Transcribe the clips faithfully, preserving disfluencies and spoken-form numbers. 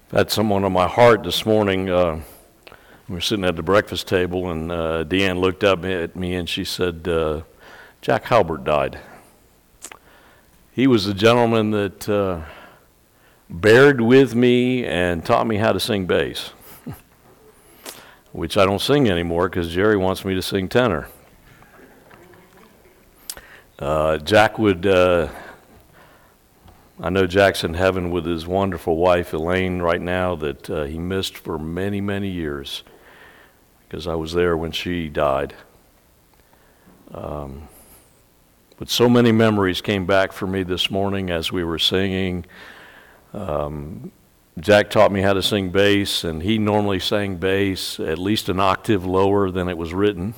I've had someone on my heart this morning. Uh, we were sitting at the breakfast table, and uh, Deanne looked up at me and she said, uh, Jack Halbert died. He was the gentleman that uh, bared with me and taught me how to sing bass, which I don't sing anymore because Jerry wants me to sing tenor. Uh, Jack would... Uh, I know Jack's in heaven with his wonderful wife, Elaine, right now, that uh, he missed for many, many years because I was there when she died. Um, but so many memories came back for me this morning as we were singing. Um, Jack taught me how to sing bass, and he normally sang bass at least an octave lower than it was written.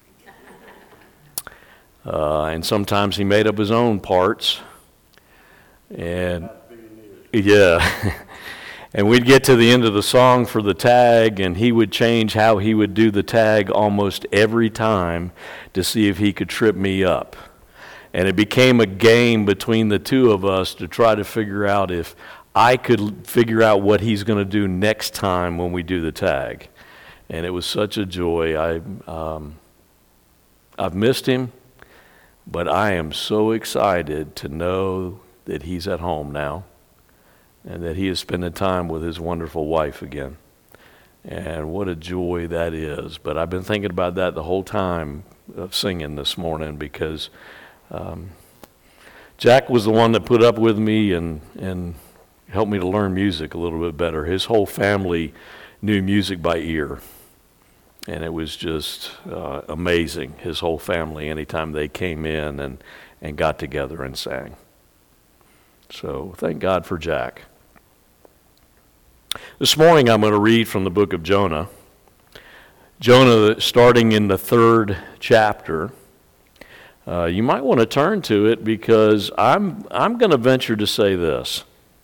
Uh, and sometimes he made up his own parts. And yeah, and we'd get to the end of the song for the tag, and he would change how he would do the tag almost every time to see if he could trip me up. And it became a game between the two of us to try to figure out if I could figure out what he's going to do next time when we do the tag. And it was such a joy. I, um, I've missed him, but I am so excited to know that he's at home now and that he is spending time with his wonderful wife again. And what a joy that is. But I've been thinking about that the whole time of singing this morning because um, Jack was the one that put up with me and, and helped me to learn music a little bit better. His whole family knew music by ear. And it was just uh, amazing, his whole family, anytime they came in and, and got together and sang. So thank God for Jack. This morning I'm going to read from the book of Jonah. Jonah, starting in the third chapter. Uh, you might want to turn to it because I'm I'm going to venture to say this.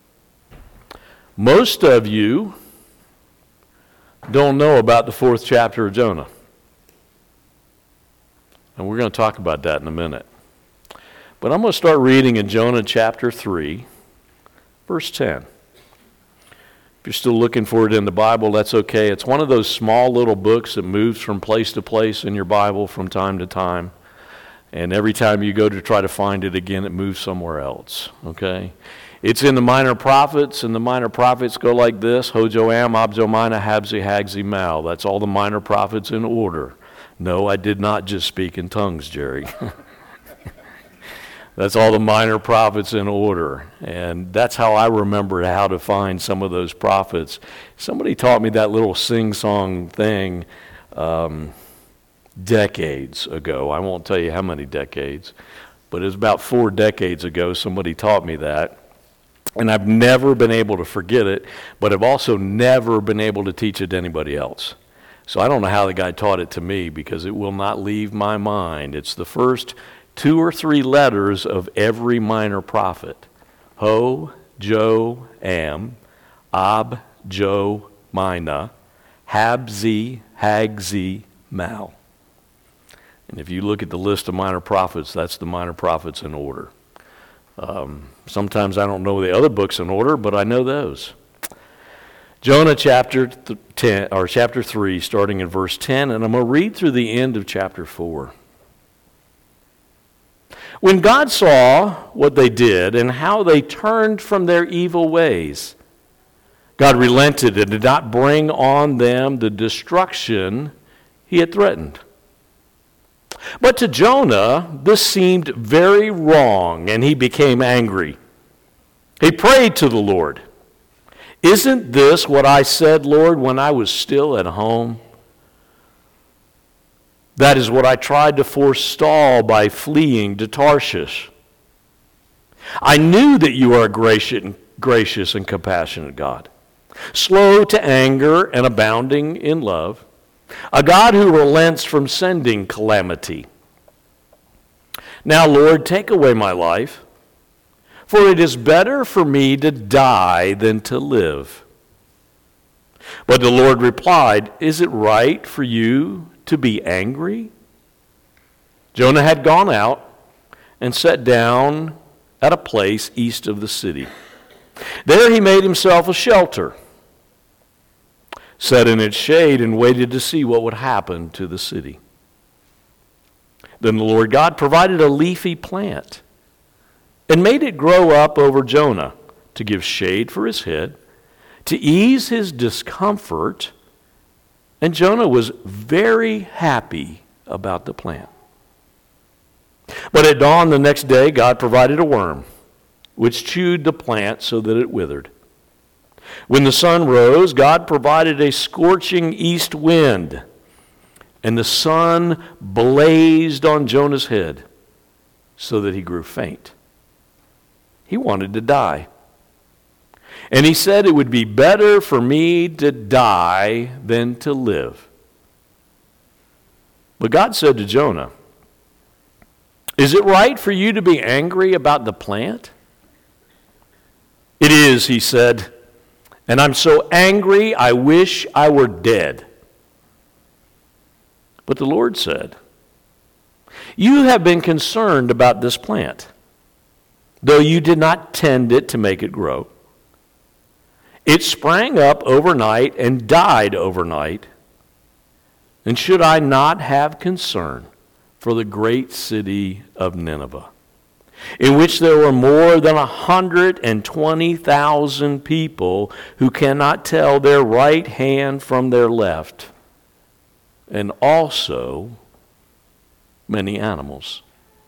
Most of you don't know about the fourth chapter of Jonah. And we're going to talk about that in a minute. But I'm going to start reading in Jonah chapter three, verse ten. If you're still looking for it in the Bible, that's okay. It's one of those small little books that moves from place to place in your Bible from time to time. And every time you go to try to find it again, it moves somewhere else, okay? It's in the Minor Prophets, and the Minor Prophets go like this: Ho-Joam, Ab-Zomina, Habzi, Hagzi, Mal. That's all the Minor Prophets in order. No, I did not just speak in tongues, Jerry. That's all the minor prophets in order. And that's how I remember how to find some of those prophets. Somebody taught me that little sing-song thing um, decades ago. I won't tell you how many decades, but it was about four decades ago somebody taught me that. And I've never been able to forget it, but I've also never been able to teach it to anybody else. So I don't know how the guy taught it to me because it will not leave my mind. It's the first two or three letters of every minor prophet. Ho, Jo, Am, Ab, Jo, Mina, Habzi, Hagzi, Mal. And if you look at the list of minor prophets, that's the minor prophets in order. Um, sometimes I don't know the other books in order, but I know those. Jonah chapter th- ten or chapter three, starting in verse ten, and I'm going to read through the end of chapter four. When God saw what they did and how they turned from their evil ways, God relented and did not bring on them the destruction he had threatened. But to Jonah, this seemed very wrong, and he became angry. He prayed to the Lord, "Isn't this what I said, Lord, when I was still at home? That is what I tried to forestall by fleeing to Tarshish. I knew that you are a gracious, gracious and compassionate God, slow to anger and abounding in love, a God who relents from sending calamity. Now, Lord, take away my life, for it is better for me to die than to live." But the Lord replied, "Is it right for you to be angry?" Jonah had gone out and sat down at a place east of the city. There he made himself a shelter sat in its shade, and waited to see what would happen to the city. Then the Lord God provided a leafy plant and made it grow up over Jonah to give shade for his head, to ease his discomfort, and Jonah was very happy about the plant. But at dawn the next day, God provided a worm, which chewed the plant so that it withered. When the sun rose, God provided a scorching east wind, and the sun blazed on Jonah's head so that he grew faint. He wanted to die. And he said, "It would be better for me to die than to live." But God said to Jonah, "Is it right for you to be angry about the plant?" "It is," he said, "and I'm so angry I wish I were dead." But the Lord said, "You have been concerned about this plant, though you did not tend it to make it grow. It sprang up overnight and died overnight. And should I not have concern for the great city of Nineveh, in which there were more than one hundred twenty thousand people who cannot tell their right hand from their left, and also many animals?"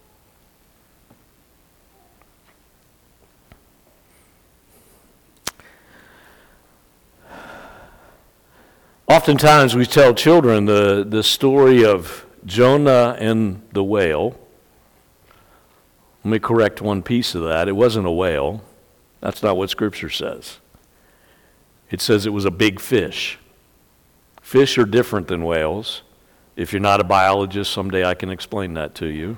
Oftentimes we tell children the, the story of Jonah and the whale. Let me correct one piece of that. It wasn't a whale. That's not what Scripture says. It says it was a big fish. Fish are different than whales. If you're not a biologist, someday I can explain that to you.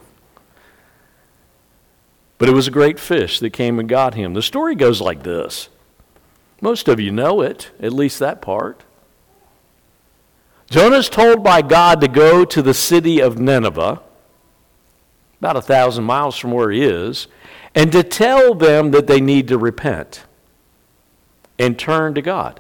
But it was a great fish that came and got him. The story goes like this. Most of you know it, at least that part. Jonah's told by God to go to the city of Nineveh, about a thousand miles from where he is, and to tell them that they need to repent and turn to God.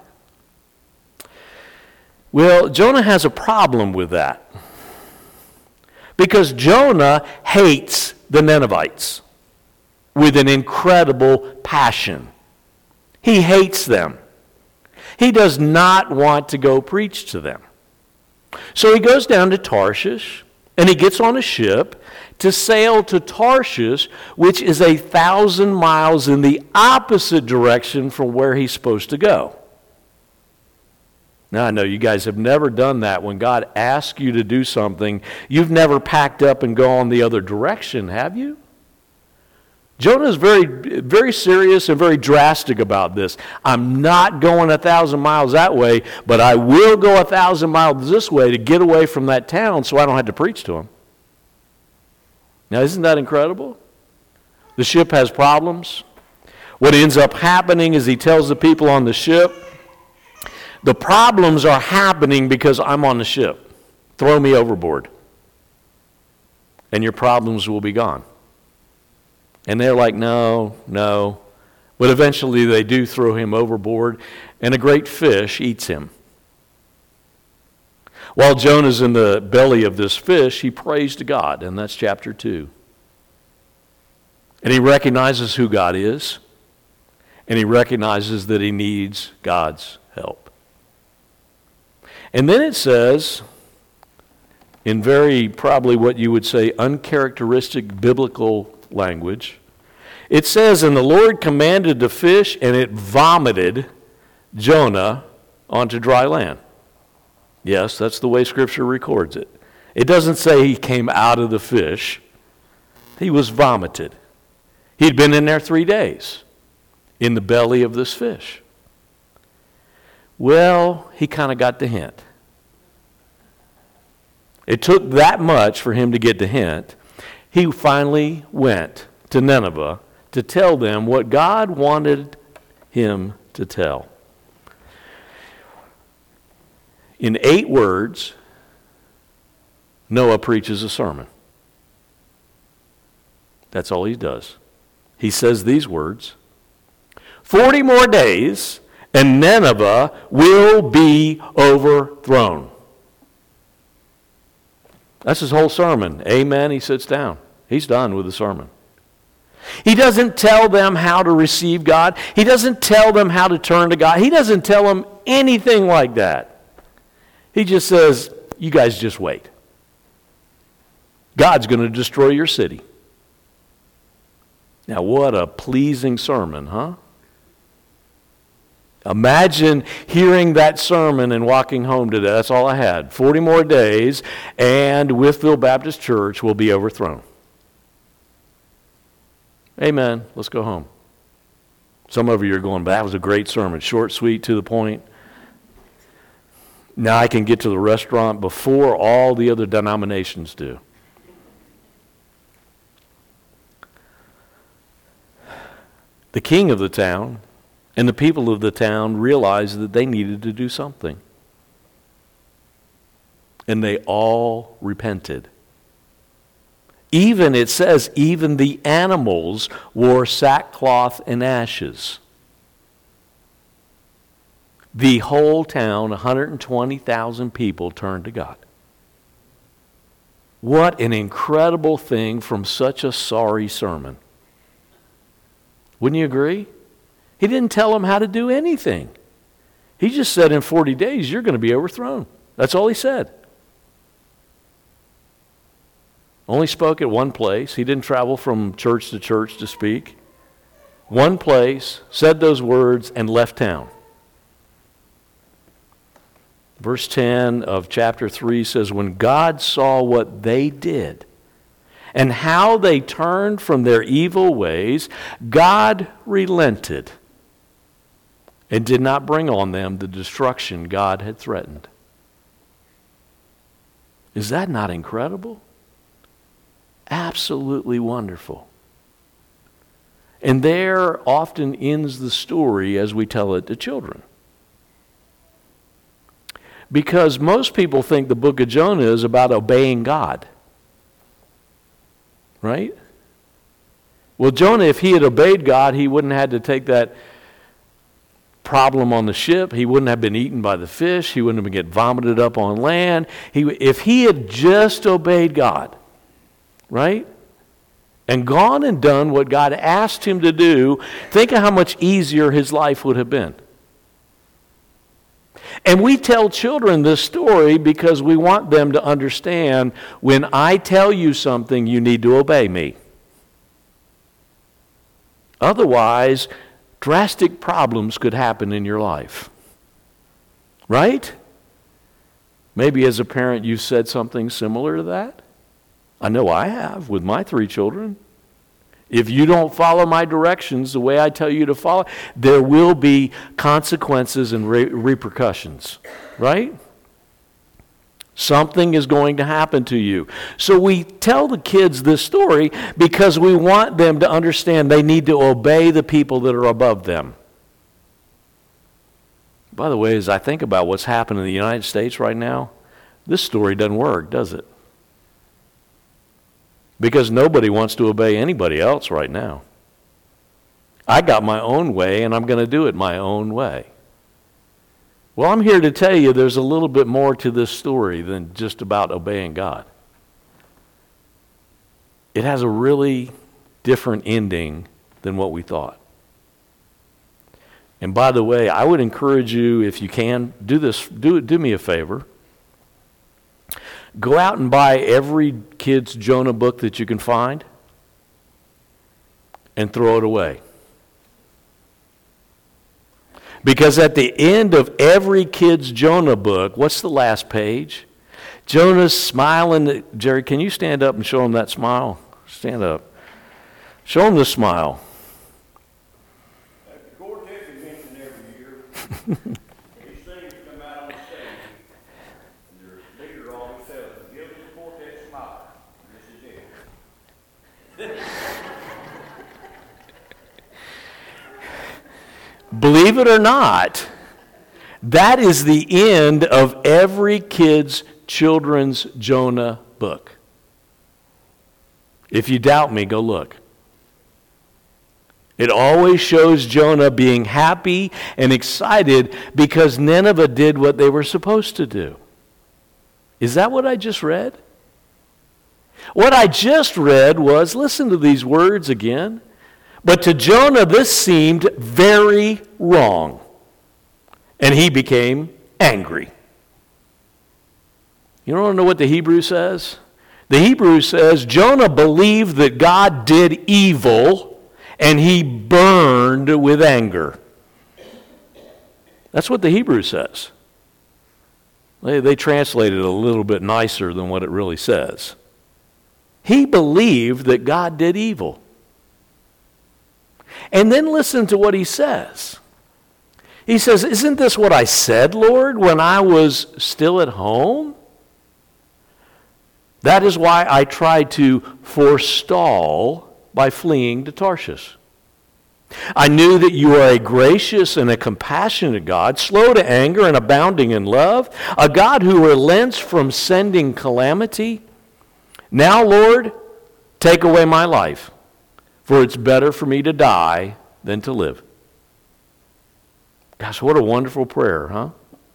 Well, Jonah has a problem with that, because Jonah hates the Ninevites with an incredible passion. He hates them. He does not want to go preach to them. So he goes down to Tarshish, and he gets on a ship to sail to Tarshish, which is a thousand miles in the opposite direction from where he's supposed to go. Now, I know you guys have never done that. When God asks you to do something, you've never packed up and gone the other direction, have you? Jonah is very, very serious and very drastic about this. I'm not going a thousand miles that way, but I will go a thousand miles this way to get away from that town so I don't have to preach to them. Now, isn't that incredible? The ship has problems. What ends up happening is he tells the people on the ship, the problems are happening because I'm on the ship. Throw me overboard, and your problems will be gone. And they're like, no, no. But eventually they do throw him overboard, and a great fish eats him. While Jonah's in the belly of this fish, he prays to God, and that's chapter two. And he recognizes who God is, and he recognizes that he needs God's help. And then it says, in very probably what you would say uncharacteristic biblical language, it says, "And the Lord commanded the fish, and it vomited Jonah onto dry land." Yes, that's the way Scripture records it. It doesn't say he came out of the fish. He was vomited. He'd been in there three days in the belly of this fish. Well, he kind of got the hint. It took that much for him to get the hint. He finally went to Nineveh to tell them what God wanted him to tell. In eight words, Noah preaches a sermon. That's all he does. He says these words, forty more days, and Nineveh will be overthrown. That's his whole sermon. Amen. He sits down. He's done with the sermon. He doesn't tell them how to receive God. He doesn't tell them how to turn to God. He doesn't tell them anything like that. He just says, you guys just wait. God's going to destroy your city. Now, what a pleasing sermon, huh? Imagine hearing that sermon and walking home today. That's all I had. forty more days, and Wytheville Baptist Church will be overthrown. Amen. Let's go home. Some of you are going, but that was a great sermon. Short, sweet, to the point. Now I can get to the restaurant before all the other denominations do. The king of the town and the people of the town realized that they needed to do something. And they all repented. Even, it says, even the animals wore sackcloth and ashes. The whole town, one hundred twenty thousand people, turned to God. What an incredible thing from such a sorry sermon. Wouldn't you agree? He didn't tell them how to do anything. He just said in forty days, you're going to be overthrown. That's all he said. Only spoke at one place. He didn't travel from church to church to speak. One place, said those words, and left town. Verse ten of chapter three says, when God saw what they did and how they turned from their evil ways, God relented and did not bring on them the destruction God had threatened. Is that not incredible? Absolutely wonderful. And there often ends the story as we tell it to children. Because most people think the book of Jonah is about obeying God. Right? Well, Jonah, if he had obeyed God, he wouldn't have had to take that problem on the ship. He wouldn't have been eaten by the fish. He wouldn't have get vomited up on land. He, if he had just obeyed God, right? And gone and done what God asked him to do, think of how much easier his life would have been. And we tell children this story because we want them to understand, when I tell you something, you need to obey me. Otherwise, drastic problems could happen in your life. Right? Maybe as a parent you've said something similar to that. I know I have with my three children. If you don't follow my directions the way I tell you to follow, there will be consequences and re- repercussions, right? Something is going to happen to you. So we tell the kids this story because we want them to understand they need to obey the people that are above them. By the way, as I think about what's happening in the United States right now, this story doesn't work, does it? Because nobody wants to obey anybody else right now. I got my own way, and I'm going to do it my own way. Well, I'm here to tell you there's a little bit more to this story than just about obeying God. It has a really different ending than what we thought. And by the way, I would encourage you, if you can, do this, do, do me a favor. Go out and buy every kid's Jonah book that you can find and throw it away. Because at the end of every kid's Jonah book, what's the last page? Jonah's smiling. Jerry, can you stand up and show him that smile? Stand up. Show him the smile. At the Quartet convention every year, these things come out on the stage, and their leader always says, give the Quartet a smile. And this is it. Believe it or not, that is the end of every kid's children's Jonah book. If you doubt me, go look. It always shows Jonah being happy and excited because Nineveh did what they were supposed to do. Is that what I just read? What I just read was, listen to these words again. But to Jonah this seemed very wrong, and he became angry. You don't know what the Hebrew says? The Hebrew says Jonah believed that God did evil, and he burned with anger. That's what the Hebrew says. They, they translate it a little bit nicer than what it really says. He believed that God did evil. And then listen to what he says. He says, "Isn't this what I said, Lord, when I was still at home? That is why I tried to forestall by fleeing to Tarshish. I knew that you are a gracious and a compassionate God, slow to anger and abounding in love, a God who relents from sending calamity. Now, Lord, take away my life, for it's better for me to die than to live." Gosh, what a wonderful prayer, huh?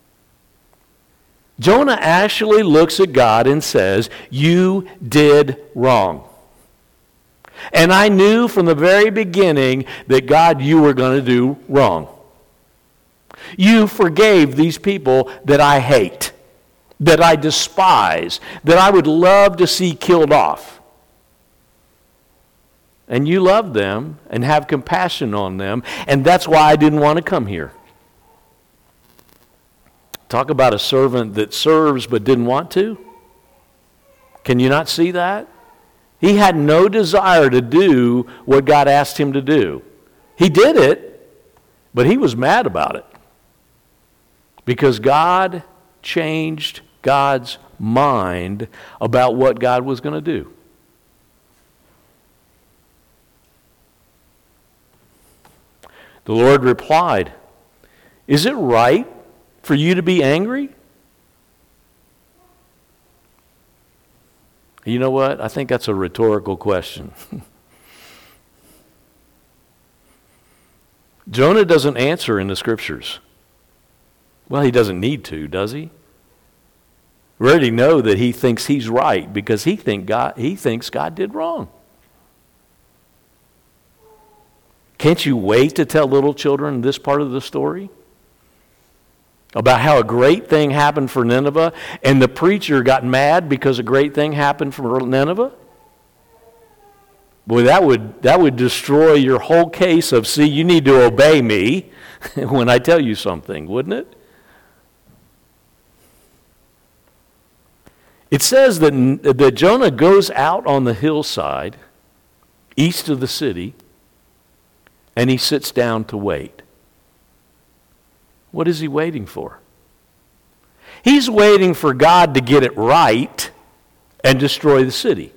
Jonah actually looks at God and says, "You did wrong. And I knew from the very beginning that, God, you were going to do wrong. You forgave these people that I hate, that I despise, that I would love to see killed off. And you love them and have compassion on them, and that's why I didn't want to come here." Talk about a servant that serves but didn't want to. Can you not see that? He had no desire to do what God asked him to do. He did it, but he was mad about it. Because God changed God's mind about what God was going to do. The Lord replied, "Is it right for you to be angry?" You know what? I think that's a rhetorical question. Jonah doesn't answer in the Scriptures. Well, he doesn't need to, does he? We already know that he thinks he's right because he think God, he thinks God did wrong. Can't you wait to tell little children this part of the story? About how a great thing happened for Nineveh, and the preacher got mad because a great thing happened for Nineveh? Boy, that would that would destroy your whole case of, see, you need to obey me when I tell you something, wouldn't it? It says that, that Jonah goes out on the hillside east of the city, and he sits down to wait. What is he waiting for? He's waiting for God to get it right and destroy the city.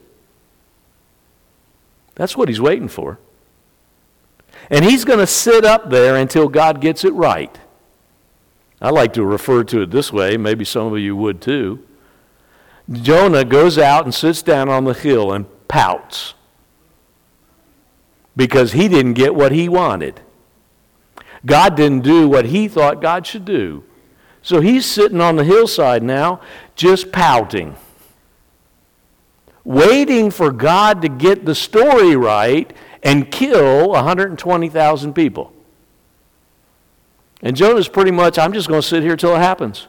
That's what he's waiting for. And he's going to sit up there until God gets it right. I like to refer to it this way, maybe some of you would too. Jonah goes out and sits down on the hill and pouts because he didn't get what he wanted. God didn't do what he thought God should do. So he's sitting on the hillside now, just pouting, waiting for God to get the story right and kill one hundred twenty thousand people. And Jonah's pretty much, I'm just going to sit here till it happens.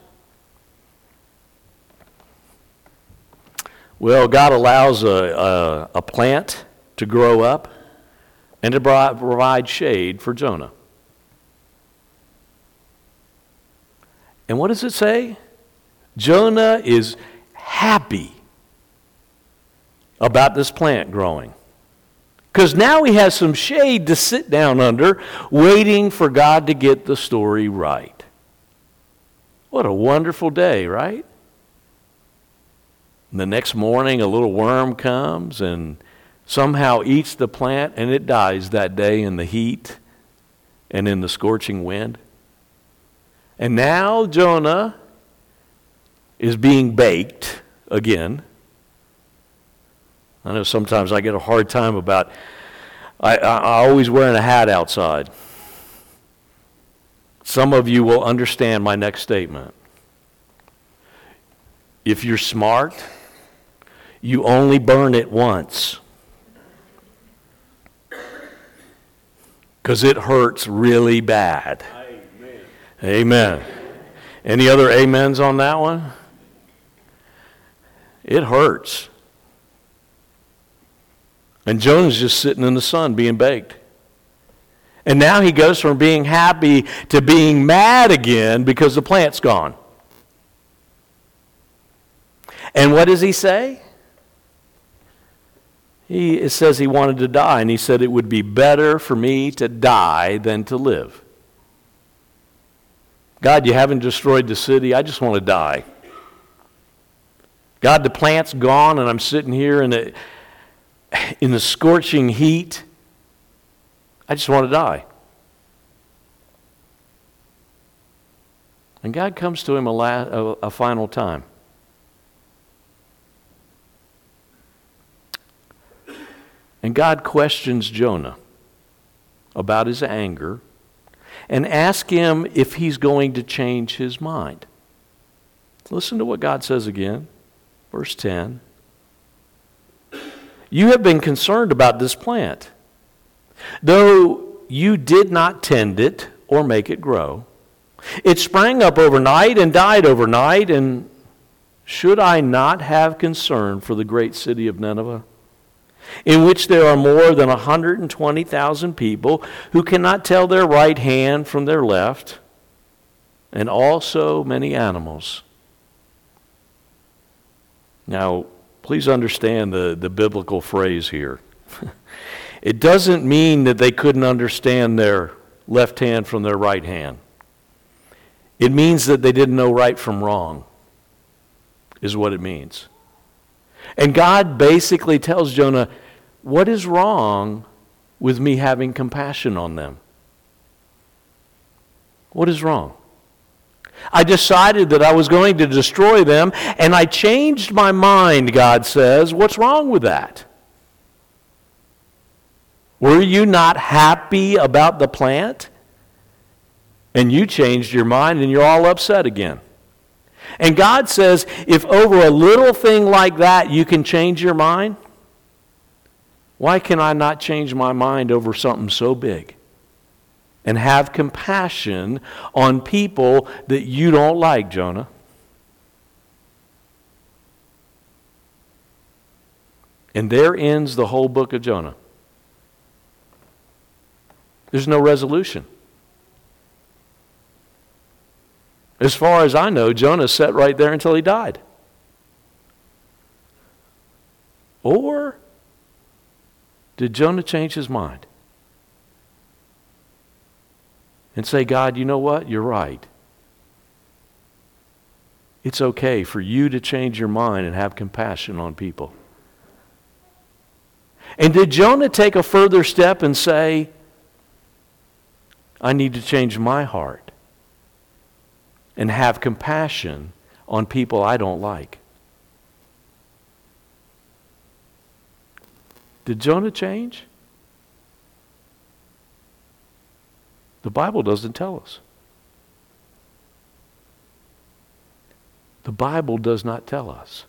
Well, God allows a, a, a plant to grow up and to provide shade for Jonah. And what does it say? Jonah is happy about this plant growing. Because now he has some shade to sit down under, waiting for God to get the story right. What a wonderful day, right? And the next morning, a little worm comes and somehow eats the plant, and it dies that day in the heat and in the scorching wind. And now Jonah is being baked again. I know sometimes I get a hard time about I, I, I always wearing a hat outside. Some of you will understand my next statement. If you're smart, you only burn it once. Because it hurts really bad. Amen. Amen. Any other amens on that one? It hurts. And Jonah's just sitting in the sun being baked. And now he goes from being happy to being mad again because the plant's gone. And what does he say? He, it says he wanted to die, and he said it would be better for me to die than to live. God, you haven't destroyed the city. I just want to die. God, the plant's gone, and I'm sitting here in the, in the scorching heat. I just want to die. And God comes to him a, la- a, a final time. And God questions Jonah about his anger and asks him if he's going to change his mind. Listen to what God says again, verse ten. You have been concerned about this plant, though you did not tend it or make it grow. It sprang up overnight and died overnight, and should I not have concern for the great city of Nineveh, in which there are more than one hundred twenty thousand people who cannot tell their right hand from their left, and also many animals? Now, please understand the, the biblical phrase here. It doesn't mean that they couldn't understand their left hand from their right hand. It means that they didn't know right from wrong, is what it means. And God basically tells Jonah, what is wrong with me having compassion on them? What is wrong? I decided that I was going to destroy them, and I changed my mind, God says. What's wrong with that? Were you not happy about the plant? And you changed your mind, and you're all upset again. And God says, if over a little thing like that you can change your mind, why can I not change my mind over something so big? And have compassion on people that you don't like, Jonah. And there ends the whole book of Jonah. There's no resolution. As far as I know, Jonah sat right there until he died. Or did Jonah change his mind? And say, God, you know what? You're right. It's okay for you to change your mind and have compassion on people. And did Jonah take a further step and say, I need to change my heart and have compassion on people I don't like? Did Jonah change? The Bible doesn't tell us. The Bible does not tell us.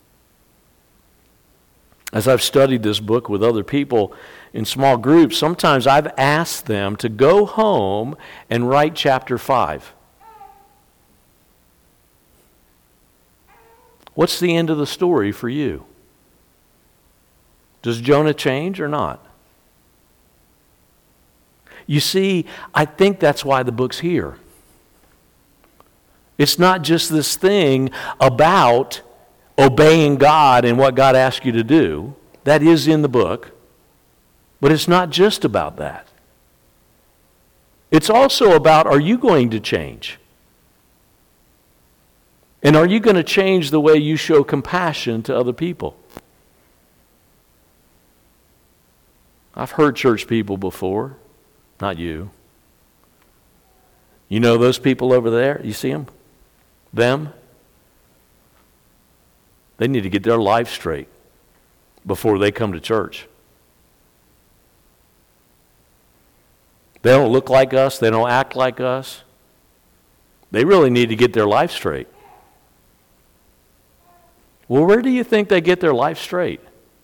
As I've studied this book with other people in small groups, sometimes I've asked them to go home and write chapter five. What's the end of the story for you? Does Jonah change or not? You see, I think that's why the book's here. It's not just this thing about obeying God and what God asks you to do. That is in the book. But it's not just about that. It's also about, are you going to change? And are you going to change the way you show compassion to other people? I've heard church people before. Not you. You know those people over there? You see them? Them? They need to get their life straight before they come to church. They don't look like us. They don't act like us. They really need to get their life straight. Well, where do you think they get their life straight?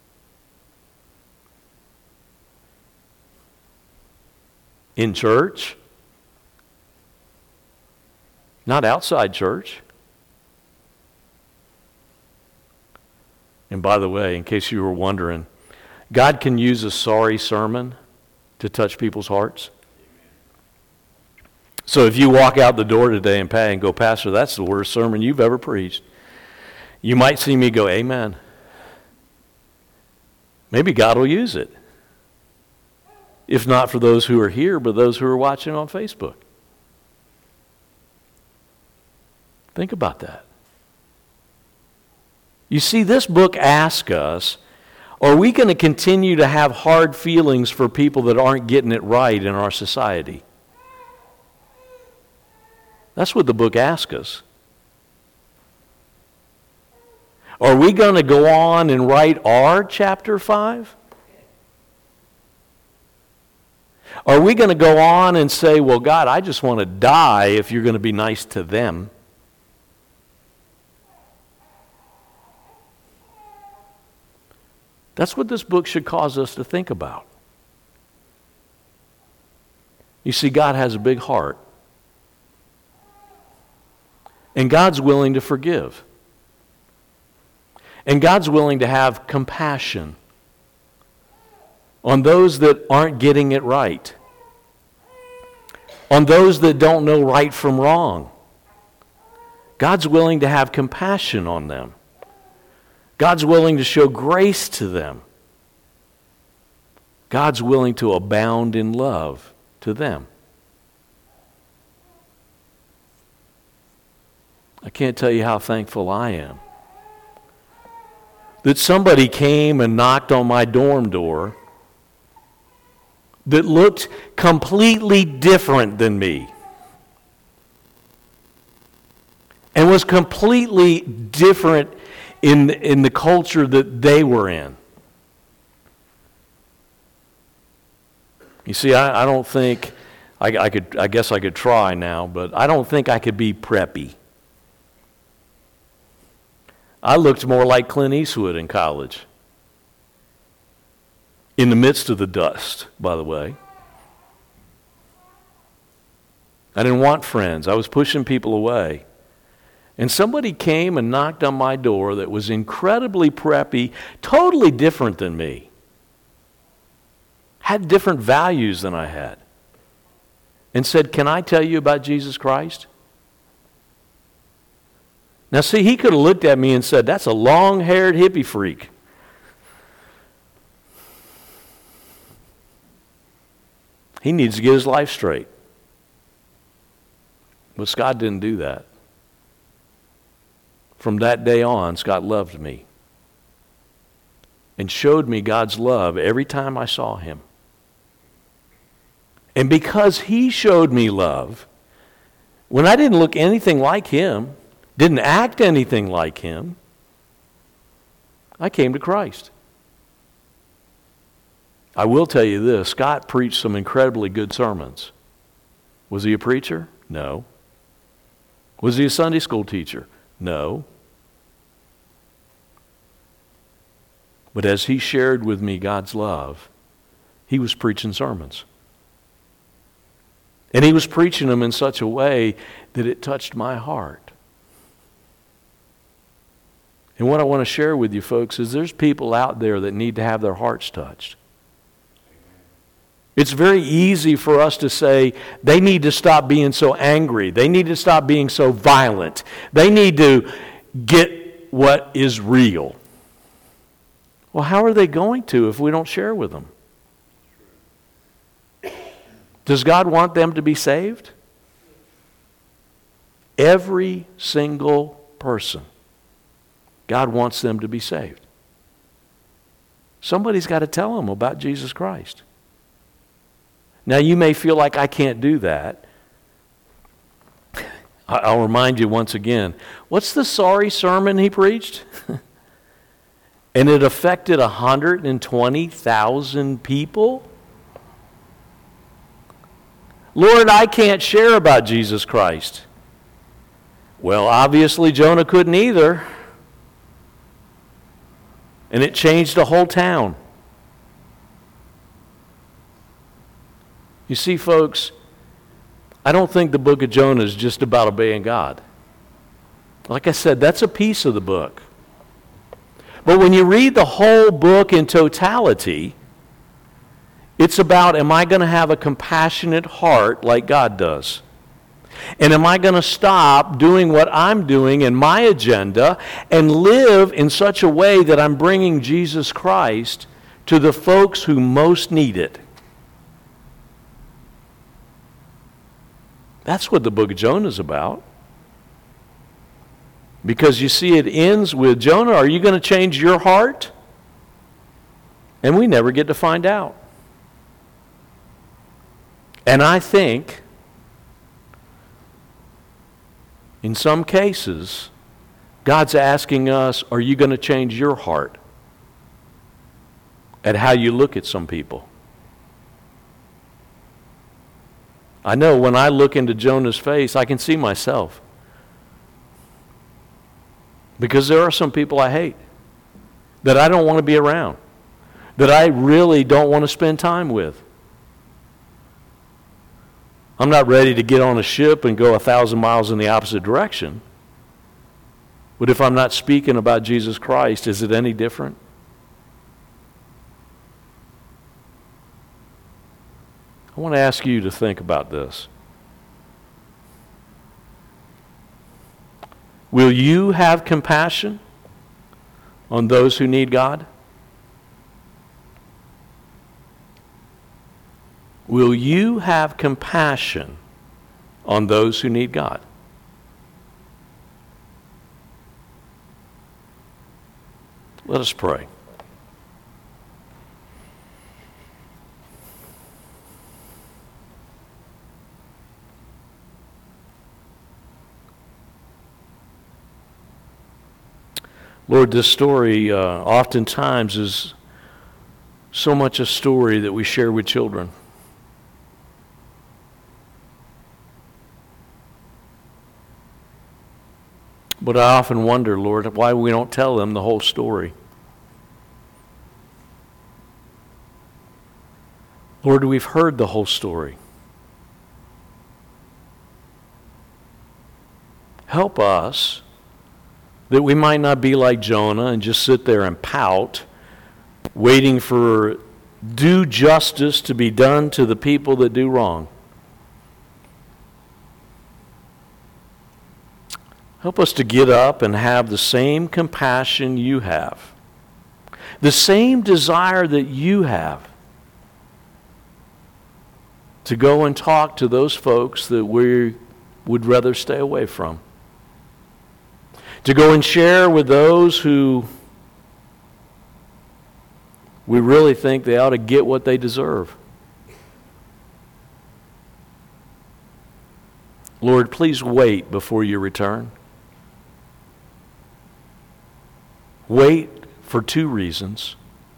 In church? Not outside church. And by the way, in case you were wondering, God can use a sorry sermon to touch people's hearts. So if you walk out the door today and pay and go, Pastor, that's the worst sermon you've ever preached, you might see me go, amen. Maybe God will use it. If not for those who are here, but those who are watching on Facebook. Think about that. You see, this book asks us, are we going to continue to have hard feelings for people that aren't getting it right in our society? That's what the book asks us. Are we going to go on and write our chapter five? Are we going to go on and say, well, God, I just want to die if you're going to be nice to them? That's what this book should cause us to think about. You see, God has a big heart. And God's willing to forgive. And God's willing to have compassion on those that aren't getting it right, on those that don't know right from wrong. God's willing to have compassion on them. God's willing to show grace to them. God's willing to abound in love to them. I can't tell you how thankful I am that somebody came and knocked on my dorm door that looked completely different than me and was completely different in, in the culture that they were in. You see, I, I don't think, I, I could, I guess I could try now, but I don't think I could be preppy. I looked more like Clint Eastwood in college. In the midst of the dust, by the way. I didn't want friends. I was pushing people away. And somebody came and knocked on my door that was incredibly preppy, totally different than me. Had different values than I had. And said, can I tell you about Jesus Christ? Now see, he could have looked at me and said, that's a long-haired hippie freak. He needs to get his life straight. But Scott didn't do that. From that day on, Scott loved me and showed me God's love every time I saw him. And because he showed me love, when I didn't look anything like him, didn't act anything like him, I came to Christ. I will tell you this, Scott preached some incredibly good sermons. Was he a preacher? No. Was he a Sunday school teacher? No. But as he shared with me God's love, he was preaching sermons. And he was preaching them in such a way that it touched my heart. And what I want to share with you folks is there's people out there that need to have their hearts touched. It's very easy for us to say they need to stop being so angry. They need to stop being so violent. They need to get what is real. Well, how are they going to if we don't share with them? Does God want them to be saved? Every single person. God wants them to be saved. Somebody's got to tell them about Jesus Christ. Now, you may feel like I can't do that. I'll remind you once again, what's the sorry sermon he preached? And it affected one hundred twenty thousand people? Lord, I can't share about Jesus Christ. Well, obviously Jonah couldn't either. And it changed the whole town. You see, folks, I don't think the book of Jonah is just about obeying God. Like I said, that's a piece of the book. But when you read the whole book in totality, it's about, am I going to have a compassionate heart like God does? And am I going to stop doing what I'm doing in my agenda and live in such a way that I'm bringing Jesus Christ to the folks who most need it? That's what the book of Jonah is about. Because you see, it ends with, Jonah, are you going to change your heart? And we never get to find out. And I think, in some cases, God's asking us, are you going to change your heart at how you look at some people? I know when I look into Jonah's face, I can see myself. Because there are some people I hate, that I don't want to be around, that I really don't want to spend time with. I'm not ready to get on a ship and go a thousand miles in the opposite direction. But if I'm not speaking about Jesus Christ, is it any different? I want to ask you to think about this. Will you have compassion on those who need God? Will you have compassion on those who need God? Let us pray. Lord, this story uh, oftentimes is so much a story that we share with children. But I often wonder, Lord, why we don't tell them the whole story. Lord, we've heard the whole story. Help us that we might not be like Jonah and just sit there and pout, waiting for due justice to be done to the people that do wrong. Help us to get up and have the same compassion you have, the same desire that you have to go and talk to those folks that we would rather stay away from, to go and share with those who we really think they ought to get what they deserve. Lord, please wait before you return. Wait for two reasons.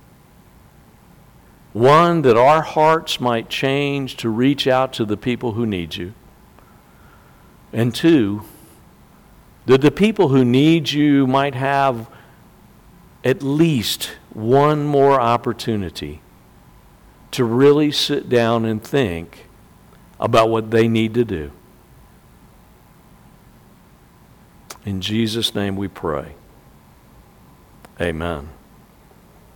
One, that our hearts might change to reach out to the people who need you. And two, that the people who need you might have at least one more opportunity to really sit down and think about what they need to do. In Jesus' name we pray. Amen.